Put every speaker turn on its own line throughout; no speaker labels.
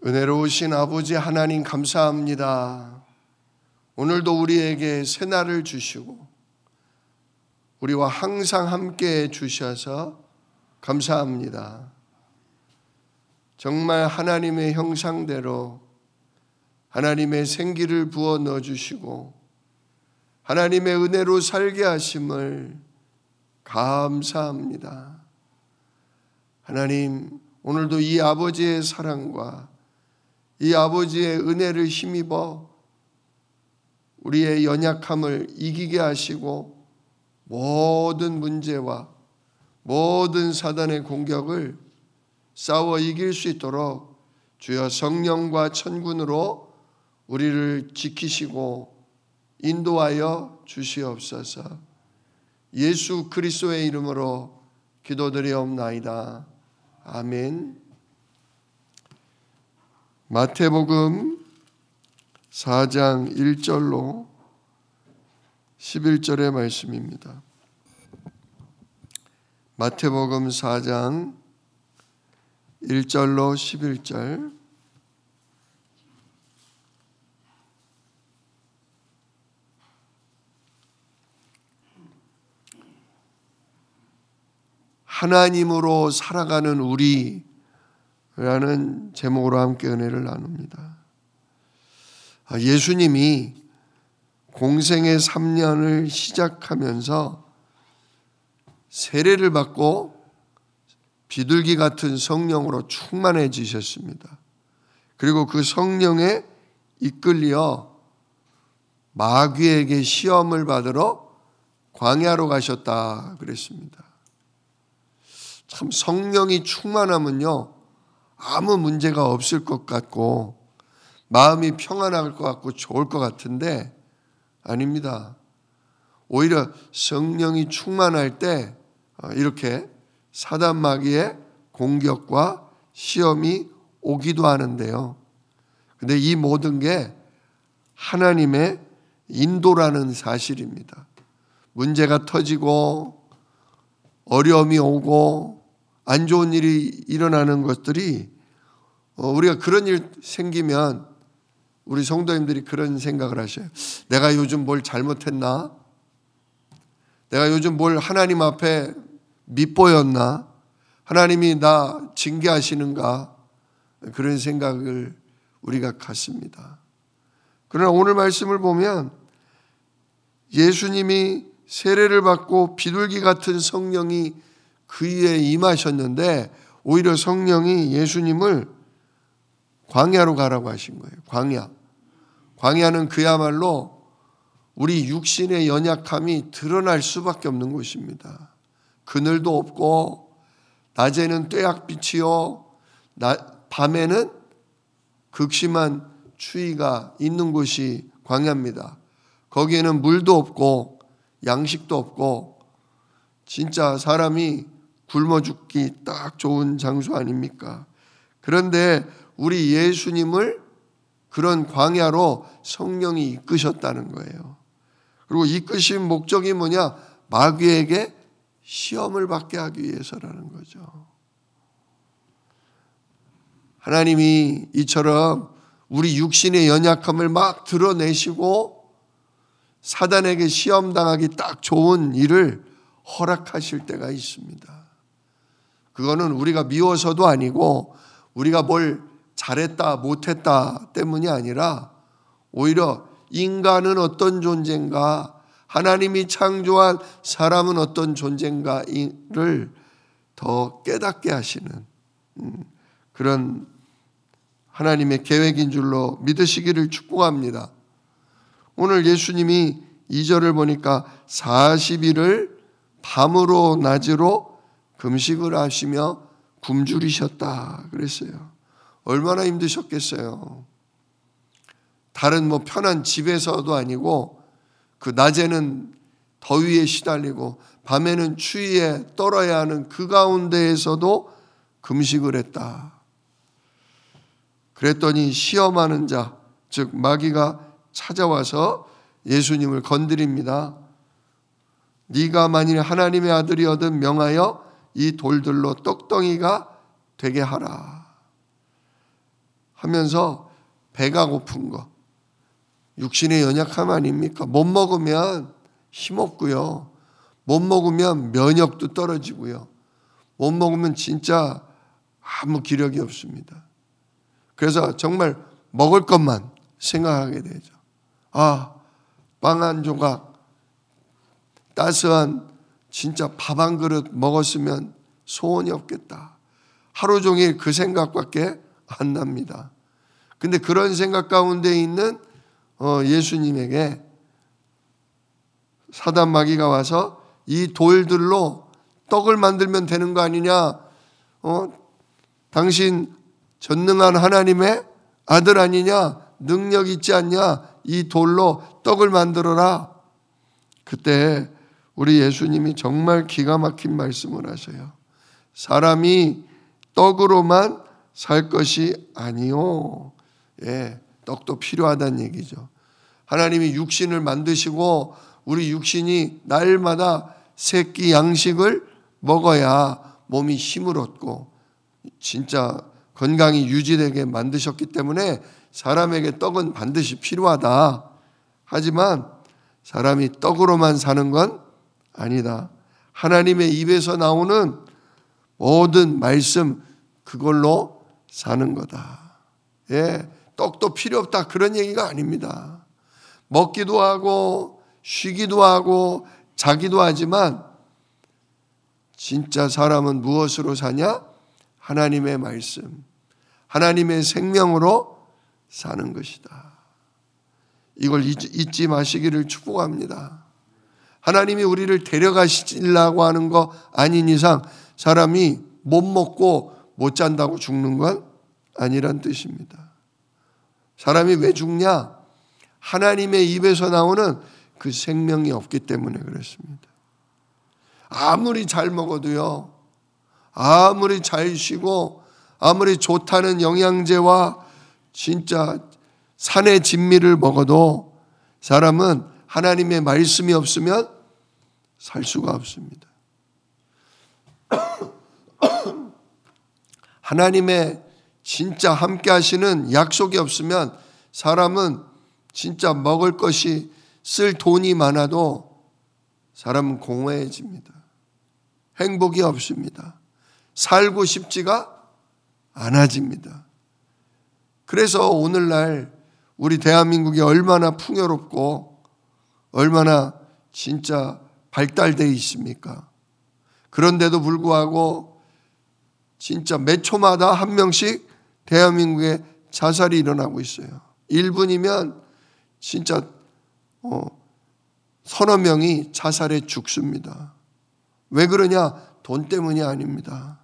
은혜로우신 아버지 하나님 감사합니다. 오늘도 우리에게 새날을 주시고 우리와 항상 함께 주셔서 감사합니다. 정말 하나님의 형상대로 하나님의 생기를 부어 넣어주시고 하나님의 은혜로 살게 하심을 감사합니다. 하나님, 오늘도 이 아버지의 사랑과 이 아버지의 은혜를 힘입어 우리의 연약함을 이기게 하시고 모든 문제와 모든 사단의 공격을 싸워 이길 수 있도록 주여 성령과 천군으로 우리를 지키시고 인도하여 주시옵소서. 예수 그리스도의 이름으로 기도드리옵나이다. 아멘. 마태복음 4장 1절로 11절의 말씀입니다. 마태복음 4장 1절로 11절. 하나님으로 살아가는 우리라는 제목으로 함께 은혜를 나눕니다. 예수님이 공생의 3년을 시작하면서 세례를 받고 비둘기 같은 성령으로 충만해지셨습니다. 그리고 그 성령에 이끌려 마귀에게 시험을 받으러 광야로 가셨다 그랬습니다. 참 성령이 충만하면요 아무 문제가 없을 것 같고 마음이 평안할 것 같고 좋을 것 같은데 아닙니다. 오히려 성령이 충만할 때 이렇게 사단 마귀의 공격과 시험이 오기도 하는데요. 근데 이 모든 게 하나님의 인도라는 사실입니다. 문제가 터지고 어려움이 오고 안 좋은 일이 일어나는 것들이 우리가 그런 일 생기면 우리 성도님들이 그런 생각을 하셔요. 내가 요즘 뭘 잘못했나? 내가 요즘 뭘 하나님 앞에 밉보였나? 하나님이 나 징계하시는가? 그런 생각을 우리가 갖습니다. 그러나 오늘 말씀을 보면 예수님이 세례를 받고 비둘기 같은 성령이 그 위에 임하셨는데 오히려 성령이 예수님을 광야로 가라고 하신 거예요. 광야는 그야말로 우리 육신의 연약함이 드러날 수밖에 없는 곳입니다. 그늘도 없고 낮에는 뙤약빛이요 밤에는 극심한 추위가 있는 곳이 광야입니다. 거기에는 물도 없고 양식도 없고 진짜 사람이 굶어 죽기 딱 좋은 장소 아닙니까? 그런데 우리 예수님을 그런 광야로 성령이 이끄셨다는 거예요. 그리고 이끄신 목적이 뭐냐? 마귀에게 시험을 받게 하기 위해서라는 거죠. 하나님이 이처럼 우리 육신의 연약함을 막 드러내시고 사단에게 시험당하기 딱 좋은 일을 허락하실 때가 있습니다. 그거는 우리가 미워서도 아니고 우리가 뭘 잘했다 못했다 때문이 아니라 오히려 인간은 어떤 존재인가, 하나님이 창조한 사람은 어떤 존재인가를 더 깨닫게 하시는 그런 하나님의 계획인 줄로 믿으시기를 축복합니다. 오늘 예수님이 2절을 보니까 40일을 밤으로 낮으로 금식을 하시며 굶주리셨다 그랬어요. 얼마나 힘드셨겠어요. 다른 편한 집에서도 아니고 그 낮에는 더위에 시달리고 밤에는 추위에 떨어야 하는 그 가운데에서도 금식을 했다. 그랬더니 시험하는 자, 즉 마귀가 찾아와서 예수님을 건드립니다. 네가 만일 하나님의 아들이거든 명하여 이 돌들로 떡덩이가 되게 하라. 하면서 배가 고픈 거, 육신의 연약함 아닙니까? 못 먹으면 힘없고요. 못 먹으면 면역도 떨어지고요. 못 먹으면 진짜 아무 기력이 없습니다. 그래서 정말 먹을 것만 생각하게 되죠. 빵 한 조각, 따스한 진짜 밥 한 그릇 먹었으면 소원이 없겠다. 하루 종일 그 생각밖에 안 납니다. 근데 그런 생각 가운데 있는 예수님에게 사단 마귀가 와서 이 돌들로 떡을 만들면 되는 거 아니냐? 당신 전능한 하나님의 아들 아니냐? 능력 있지 않냐? 이 돌로 떡을 만들어라. 그때 우리 예수님이 정말 기가 막힌 말씀을 하세요. 사람이 떡으로만 살 것이 아니요. 떡도 필요하다는 얘기죠. 하나님이 육신을 만드시고 우리 육신이 날마다 새끼 양식을 먹어야 몸이 힘을 얻고 진짜 건강이 유지되게 만드셨기 때문에 사람에게 떡은 반드시 필요하다. 하지만 사람이 떡으로만 사는 건 아니다. 하나님의 입에서 나오는 모든 말씀 그걸로 사는 거다. 떡도 필요 없다 그런 얘기가 아닙니다. 먹기도 하고 쉬기도 하고 자기도 하지만 진짜 사람은 무엇으로 사냐? 하나님의 말씀, 하나님의 생명으로 사는 것이다. 이걸 잊지 마시기를 축복합니다. 하나님이 우리를 데려가시려고 하는 거 아닌 이상 사람이 못 먹고 못 잔다고 죽는 건 아니란 뜻입니다. 사람이 왜 죽냐? 하나님의 입에서 나오는 그 생명이 없기 때문에 그렇습니다. 아무리 잘 먹어도요, 아무리 잘 쉬고 아무리 좋다는 영양제와 진짜 산의 진미를 먹어도 사람은 하나님의 말씀이 없으면 살 수가 없습니다. 하나님의 진짜 함께 하시는 약속이 없으면 사람은 진짜 먹을 것이 쓸 돈이 많아도 사람은 공허해집니다. 행복이 없습니다. 살고 싶지가 않아집니다. 그래서 오늘날 우리 대한민국이 얼마나 풍요롭고 얼마나 진짜 발달되어 있습니까? 그런데도 불구하고 진짜 몇 초마다 한 명씩 대한민국에 자살이 일어나고 있어요. 1분이면 진짜 서너 명이 자살해 죽습니다. 왜 그러냐? 돈 때문이 아닙니다.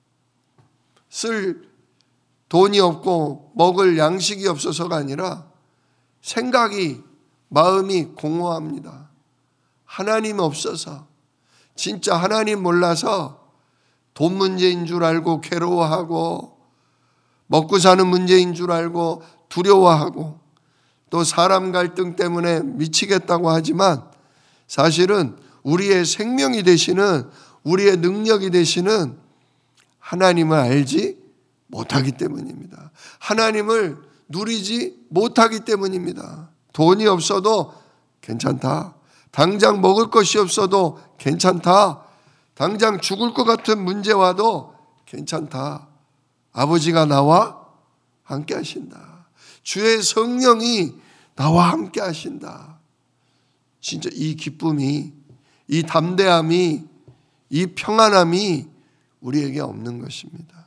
쓸 돈이 없고 먹을 양식이 없어서가 아니라 생각이, 마음이 공허합니다. 하나님 없어서, 진짜 하나님 몰라서 돈 문제인 줄 알고 괴로워하고 먹고 사는 문제인 줄 알고 두려워하고 또 사람 갈등 때문에 미치겠다고 하지만 사실은 우리의 생명이 되시는, 우리의 능력이 되시는 하나님을 알지 못하기 때문입니다. 하나님을 누리지 못하기 때문입니다. 돈이 없어도 괜찮다. 당장 먹을 것이 없어도 괜찮다. 당장 죽을 것 같은 문제 와도 괜찮다. 아버지가 나와 함께 하신다. 주의 성령이 나와 함께 하신다. 진짜 이 기쁨이, 이 담대함이, 이 평안함이 우리에게 없는 것입니다.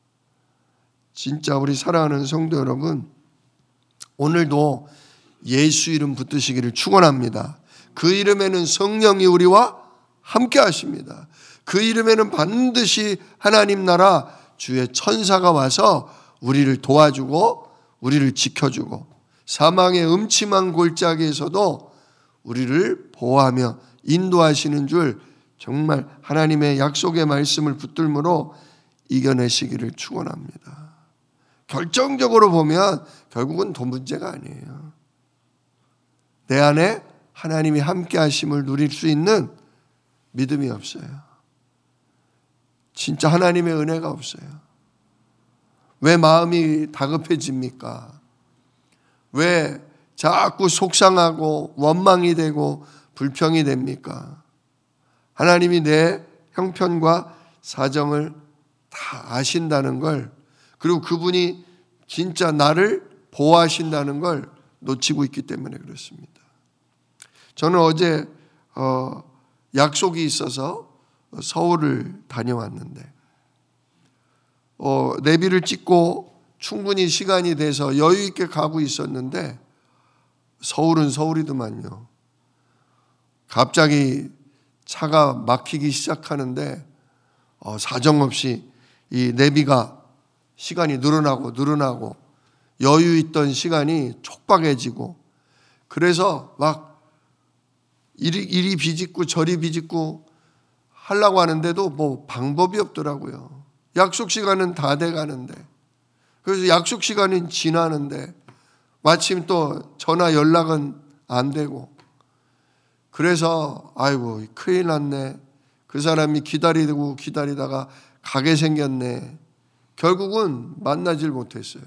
진짜 우리 사랑하는 성도 여러분, 오늘도 예수 이름 붙드시기를 축원합니다. 그 이름에는 성령이 우리와 함께 하십니다. 그 이름에는 반드시 하나님 나라 주의 천사가 와서 우리를 도와주고 우리를 지켜주고 사망의 음침한 골짜기에서도 우리를 보호하며 인도하시는 줄 정말 하나님의 약속의 말씀을 붙들므로 이겨내시기를 축원합니다. 결정적으로 보면 결국은 돈 문제가 아니에요. 내 안에 하나님이 함께 하심을 누릴 수 있는 믿음이 없어요. 진짜 하나님의 은혜가 없어요. 왜 마음이 다급해집니까? 왜 자꾸 속상하고 원망이 되고 불평이 됩니까? 하나님이 내 형편과 사정을 다 아신다는 걸, 그리고 그분이 진짜 나를 보호하신다는 걸 놓치고 있기 때문에 그렇습니다. 저는 어제 약속이 있어서 서울을 다녀왔는데 내비를 찍고 충분히 시간이 돼서 여유 있게 가고 있었는데 서울은 서울이더만요. 갑자기 차가 막히기 시작하는데 사정없이 이 내비가 시간이 늘어나고 여유 있던 시간이 촉박해지고, 그래서 막 이리 비집고 저리 비집고 하려고 하는데도 뭐 방법이 없더라고요. 약속 시간은 다 돼 가는데, 그래서 약속 시간은 지나는데 마침 또 전화 연락은 안 되고, 그래서 아이고 큰일 났네. 그 사람이 기다리다가 가게 생겼네. 결국은 만나질 못했어요.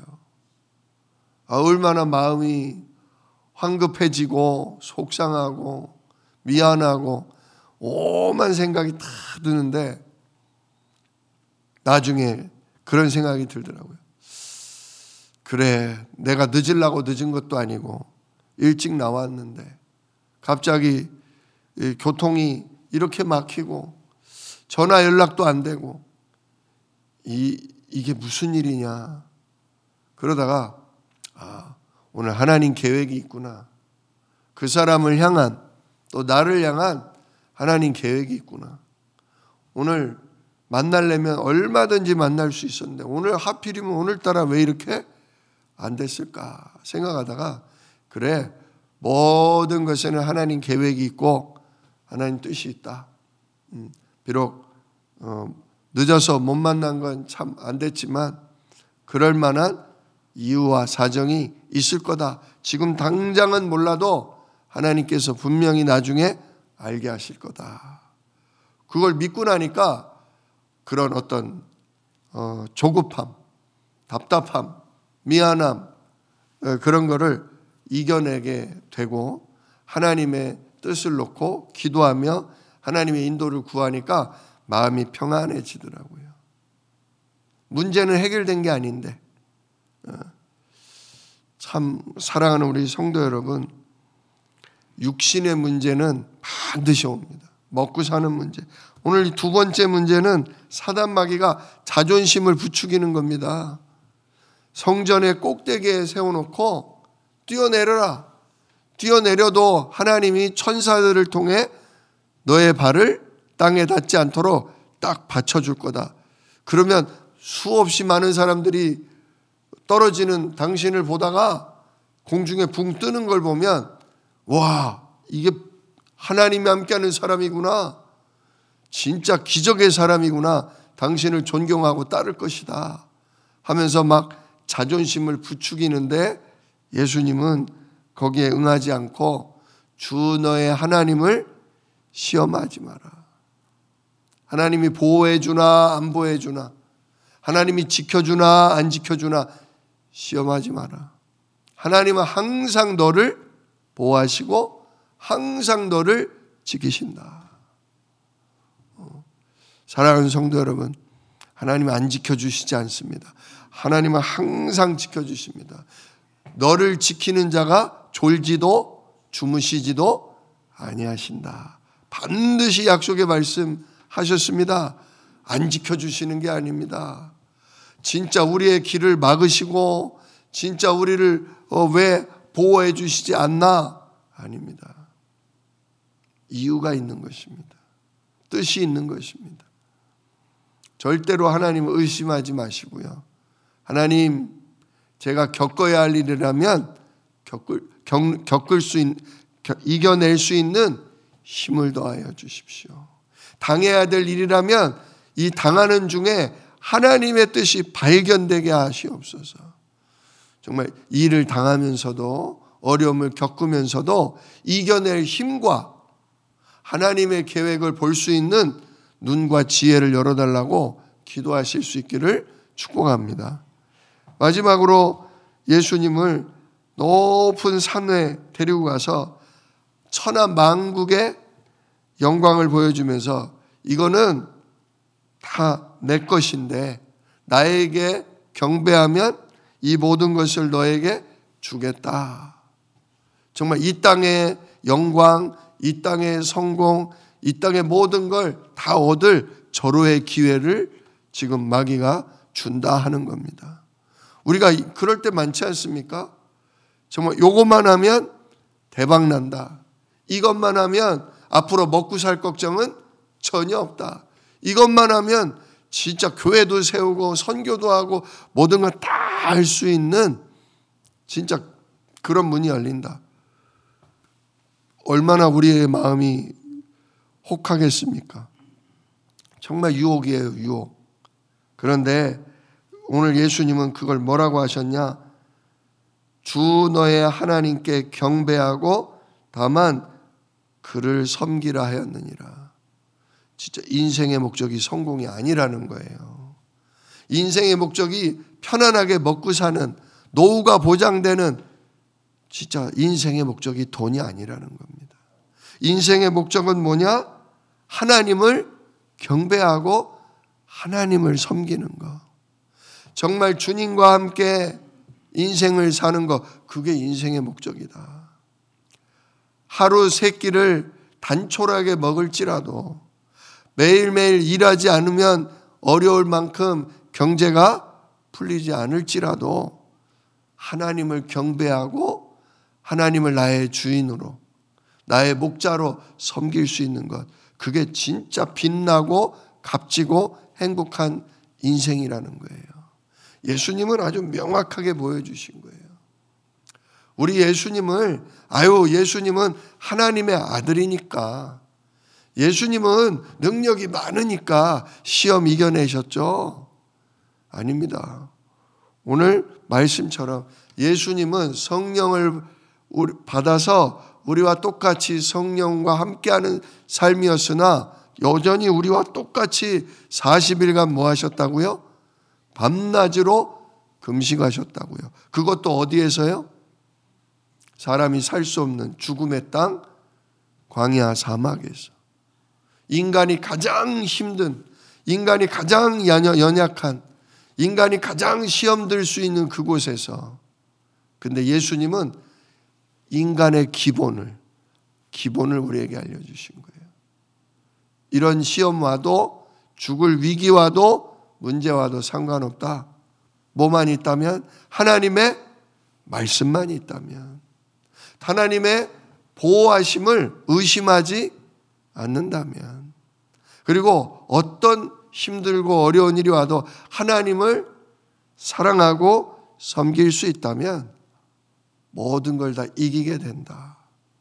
얼마나 마음이 황급해지고 속상하고 미안하고 오만 생각이 다 드는데 나중에 그런 생각이 들더라고요. 그래, 내가 늦으려고 늦은 것도 아니고 일찍 나왔는데 갑자기 교통이 이렇게 막히고 전화 연락도 안 되고 이게 무슨 일이냐. 그러다가 오늘 하나님 계획이 있구나. 그 사람을 향한, 또 나를 향한 하나님 계획이 있구나. 오늘 만나려면 얼마든지 만날 수 있었는데 오늘 하필이면 오늘따라 왜 이렇게 안 됐을까 생각하다가, 그래, 모든 것에는 하나님 계획이 있고 하나님 뜻이 있다. 비록 늦어서 못 만난 건 참 안 됐지만 그럴 만한 이유와 사정이 있을 거다. 지금 당장은 몰라도 하나님께서 분명히 나중에 알게 하실 거다. 그걸 믿고 나니까 그런 어떤 조급함, 답답함, 미안함, 그런 거를 이겨내게 되고 하나님의 뜻을 놓고 기도하며 하나님의 인도를 구하니까 마음이 평안해지더라고요. 문제는 해결된 게 아닌데, 참 사랑하는 우리 성도 여러분, 육신의 문제는 반드시 옵니다. 먹고 사는 문제. 오늘 두 번째 문제는 사단 마귀가 자존심을 부추기는 겁니다. 성전의 꼭대기에 세워놓고 뛰어내려라. 뛰어내려도 하나님이 천사들을 통해 너의 발을 땅에 닿지 않도록 딱 받쳐줄 거다. 그러면 수없이 많은 사람들이 떨어지는 당신을 보다가 공중에 붕 뜨는 걸 보면, 와, 이게 하나님이 함께하는 사람이구나. 진짜 기적의 사람이구나. 당신을 존경하고 따를 것이다 하면서 막 자존심을 부추기는데, 예수님은 거기에 응하지 않고 주 너의 하나님을 시험하지 마라. 하나님이 보호해 주나 안 보호해 주나, 하나님이 지켜주나 안 지켜주나 시험하지 마라. 하나님은 항상 너를 보호하시고 항상 너를 지키신다. 사랑하는 성도 여러분, 하나님은 안 지켜주시지 않습니다. 하나님은 항상 지켜주십니다. 너를 지키는 자가 졸지도 주무시지도 아니하신다. 반드시 약속의 말씀하셨습니다. 안 지켜주시는 게 아닙니다. 진짜 우리의 길을 막으시고 진짜 우리를 왜 보호해 주시지 않나? 아닙니다. 이유가 있는 것입니다. 뜻이 있는 것입니다. 절대로 하나님을 의심하지 마시고요. 하나님, 제가 겪어야 할 일이라면 이겨낼 수 있는 힘을 더하여 주십시오. 당해야 될 일이라면 이 당하는 중에 하나님의 뜻이 발견되게 하시옵소서. 정말 일을 당하면서도 어려움을 겪으면서도 이겨낼 힘과 하나님의 계획을 볼 수 있는 눈과 지혜를 열어달라고 기도하실 수 있기를 축복합니다. 마지막으로 예수님을 높은 산에 데리고 가서 천하 만국의 영광을 보여주면서 이거는 다 내 것인데 나에게 경배하면 이 모든 것을 너에게 주겠다. 정말 이 땅의 영광, 이 땅의 성공, 이 땅의 모든 걸 다 얻을 절호의 기회를 지금 마귀가 준다 하는 겁니다. 우리가 그럴 때 많지 않습니까? 정말 요것만 하면 대박 난다. 이것만 하면 앞으로 먹고 살 걱정은 전혀 없다. 이것만 하면 진짜 교회도 세우고 선교도 하고 모든 걸 다 할 수 있는 진짜 그런 문이 열린다. 얼마나 우리의 마음이 혹하겠습니까? 정말 유혹이에요, 유혹. 그런데 오늘 예수님은 그걸 뭐라고 하셨냐? 주 너의 하나님께 경배하고 다만 그를 섬기라 하였느니라. 진짜 인생의 목적이 성공이 아니라는 거예요. 인생의 목적이 편안하게 먹고 사는, 노후가 보장되는, 진짜 인생의 목적이 돈이 아니라는 겁니다. 인생의 목적은 뭐냐? 하나님을 경배하고 하나님을 섬기는 것. 정말 주님과 함께 인생을 사는 것, 그게 인생의 목적이다. 하루 세 끼를 단촐하게 먹을지라도 매일매일 일하지 않으면 어려울 만큼 경제가 풀리지 않을지라도 하나님을 경배하고 하나님을 나의 주인으로, 나의 목자로 섬길 수 있는 것, 그게 진짜 빛나고 값지고 행복한 인생이라는 거예요. 예수님은 아주 명확하게 보여주신 거예요. 우리 예수님은 하나님의 아들이니까, 예수님은 능력이 많으니까 시험 이겨내셨죠? 아닙니다. 오늘 말씀처럼 예수님은 성령을 받아서 우리와 똑같이 성령과 함께하는 삶이었으나 여전히 우리와 똑같이 40일간 뭐 하셨다고요? 밤낮으로 금식하셨다고요. 그것도 어디에서요? 사람이 살 수 없는 죽음의 땅 광야 사막에서. 인간이 가장 힘든, 인간이 가장 연약한, 인간이 가장 시험 들 수 있는 그곳에서. 근데 예수님은 인간의 기본을 우리에게 알려주신 거예요. 이런 시험 와도, 죽을 위기 와도, 문제 와도 상관없다. 뭐만 있다면? 하나님의 말씀만 있다면, 하나님의 보호하심을 의심하지 않는다면, 그리고 어떤 힘들고 어려운 일이 와도 하나님을 사랑하고 섬길 수 있다면 모든 걸 다 이기게 된다.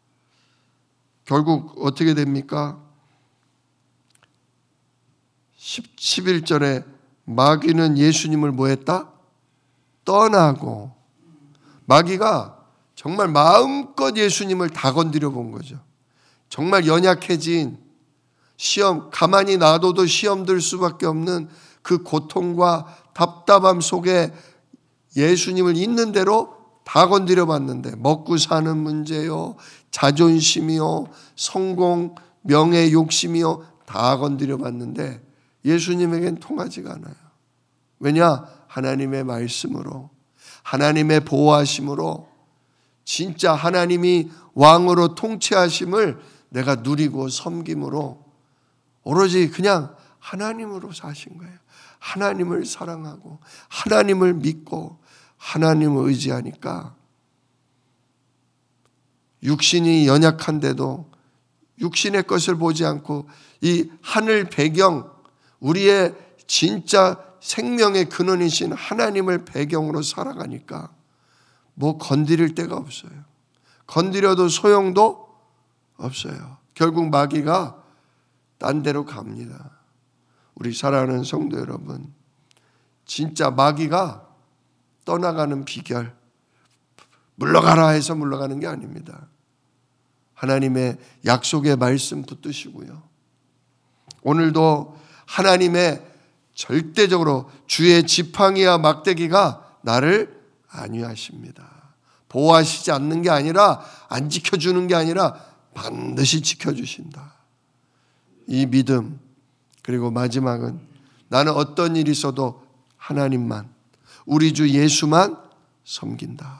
결국 어떻게 됩니까? 11절에 마귀는 예수님을 뭐 했다? 떠나고. 마귀가 정말 마음껏 예수님을 다 건드려 본 거죠. 정말 연약해진, 시험, 가만히 놔둬도 시험 들 수밖에 없는 그 고통과 답답함 속에 예수님을 있는 대로 다 건드려 봤는데, 먹고 사는 문제요, 자존심이요, 성공, 명예 욕심이요, 다 건드려 봤는데 예수님에겐 통하지가 않아요. 왜냐? 하나님의 말씀으로, 하나님의 보호하심으로, 진짜 하나님이 왕으로 통치하심을 내가 누리고 섬김으로 오로지 그냥 하나님으로 사신 거예요. 하나님을 사랑하고 하나님을 믿고 하나님을 의지하니까 육신이 연약한데도 육신의 것을 보지 않고 이 하늘 배경, 우리의 진짜 생명의 근원이신 하나님을 배경으로 살아가니까 뭐 건드릴 데가 없어요. 건드려도 소용도 없어요. 결국 마귀가 딴 데로 갑니다. 우리 사랑하는 성도 여러분, 진짜 마귀가 떠나가는 비결, 물러가라 해서 물러가는 게 아닙니다. 하나님의 약속의 말씀 붙드시고요. 오늘도 하나님의 절대적으로 주의 지팡이와 막대기가 나를 안위하십니다. 보호하시지 않는 게 아니라, 안 지켜주는 게 아니라 반드시 지켜주신다. 이 믿음. 그리고 마지막은 나는 어떤 일이 있어도 하나님만, 우리 주 예수만 섬긴다.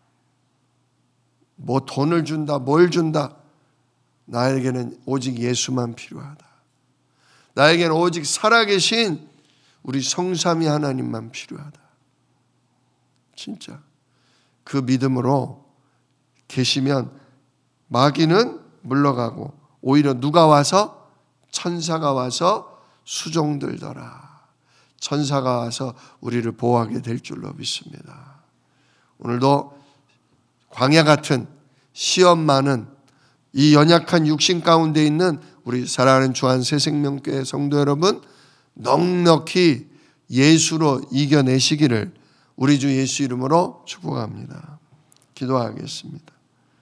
뭐 돈을 준다, 뭘 준다. 나에게는 오직 예수만 필요하다. 나에게는 오직 살아계신 우리 성삼위 하나님만 필요하다. 진짜 그 믿음으로 계시면 마귀는 물러가고 오히려 누가 와서? 천사가 와서 수종들더라. 천사가 와서 우리를 보호하게 될 줄로 믿습니다. 오늘도 광야 같은 시험 많은 이 연약한 육신 가운데 있는 우리 사랑하는 주한새생명교회 성도 여러분, 넉넉히 예수로 이겨내시기를 우리 주 예수 이름으로 축복합니다. 기도하겠습니다.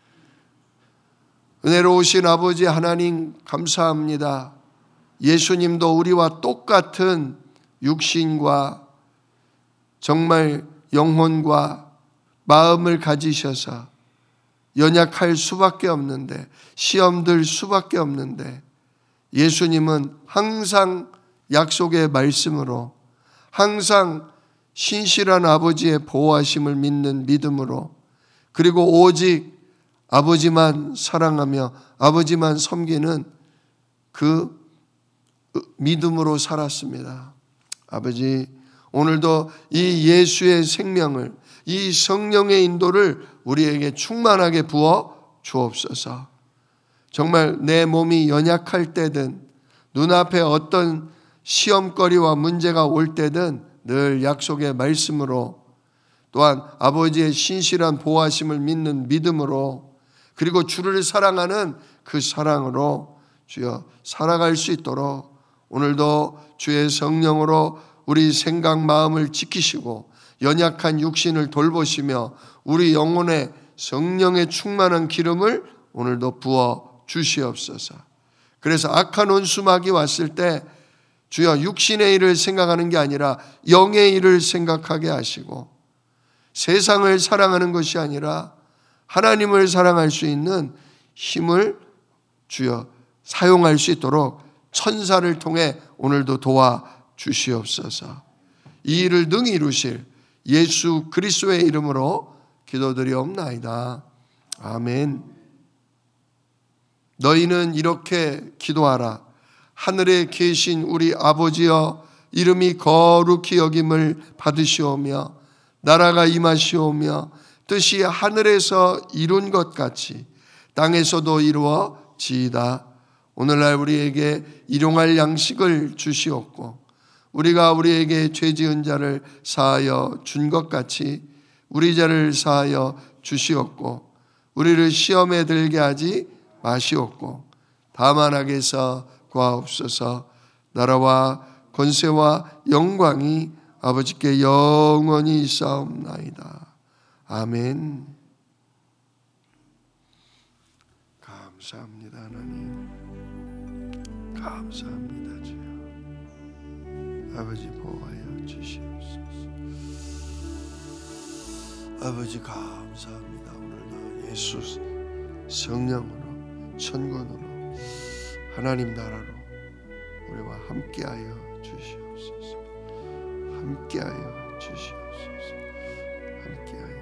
은혜로우신 아버지 하나님 감사합니다. 예수님도 우리와 똑같은 육신과 정말 영혼과 마음을 가지셔서 연약할 수밖에 없는데, 시험들 수밖에 없는데, 예수님은 항상 약속의 말씀으로, 항상 신실한 아버지의 보호하심을 믿는 믿음으로, 그리고 오직 아버지만 사랑하며 아버지만 섬기는 그 믿음으로 살았습니다. 아버지, 오늘도 이 예수의 생명을, 이 성령의 인도를 우리에게 충만하게 부어 주옵소서. 정말 내 몸이 연약할 때든 눈앞에 어떤 시험거리와 문제가 올 때든 늘 약속의 말씀으로, 또한 아버지의 신실한 보호하심을 믿는 믿음으로, 그리고 주를 사랑하는 그 사랑으로 주여 살아갈 수 있도록 오늘도 주의 성령으로 우리 생각 마음을 지키시고 연약한 육신을 돌보시며 우리 영혼에 성령의 충만한 기름을 오늘도 부어 주시옵소서. 그래서 악한 원수마귀 왔을 때 주여 육신의 일을 생각하는 게 아니라 영의 일을 생각하게 하시고, 세상을 사랑하는 것이 아니라 하나님을 사랑할 수 있는 힘을 주여 사용할 수 있도록 천사를 통해 오늘도 도와 주시옵소서. 이 일을 능히 이루실 예수 그리스도의 이름으로 기도드리옵나이다. 아멘. 너희는 이렇게 기도하라. 하늘에 계신 우리 아버지여, 이름이 거룩히 여김을 받으시오며 나라가 임하시오며 뜻이 하늘에서 이룬 것 같이 땅에서도 이루어지이다. 오늘날 우리에게 일용할 양식을 주시옵고 우리가 우리에게 죄 지은 자를 사하여 준 것 같이 우리 죄를 사하여 주시옵고 우리를 시험에 들게 하지 마시옵고 다만 악에서 구하옵소서. 나라와 권세와 영광이 아버지께 영원히 있사옵나이다. 아멘. 감사합니다 하나님. 감사합니다 주여. 아버지 보호하여 주시옵소서. 아버지 감사합니다. 오늘도 예수 성령으로 천군으로 하나님 나라로 우리와 함께하여 주시옵소서. 함께하여 주시옵소서. 함께하여